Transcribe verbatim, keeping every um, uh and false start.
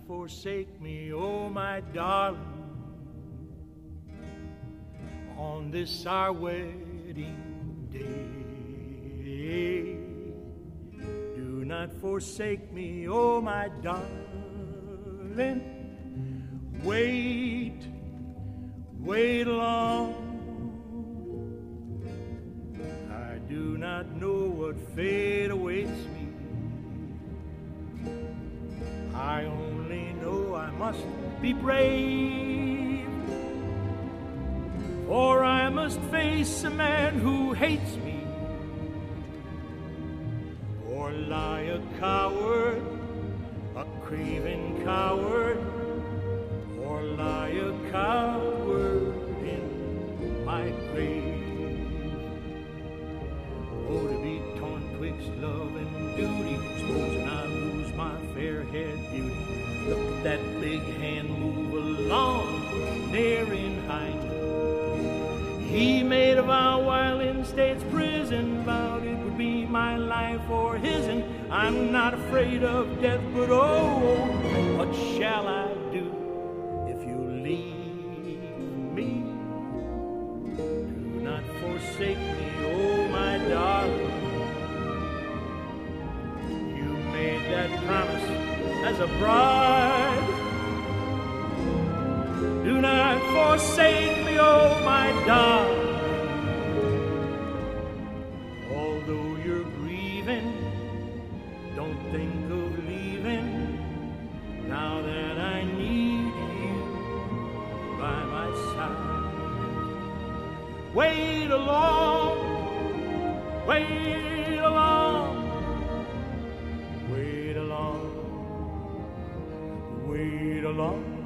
forsake me, oh my darling, on this our wedding day. Do not forsake me, oh my darling. Wait, wait long. I do not know what fate awaits me. I only know I must be brave, for I must face a man who hates me, or lie a coward, a craven coward, or lie a coward in my grave. Oh, to be torn twixt love and duty, supposing I lose my fair-haired beauty. Look at that big hand move along, near in hind. He made a vow while in state's prison, vowed it would be my life or his, and I'm not afraid of death, but oh, what shall I do if you leave me? Do not forsake me, oh my darling. You made that promise as a bride. Do not forsake me, oh my darling. Although you're grieving, don't think of leaving, now that I need you by my side. Wait along, wait along, wait along, wait along.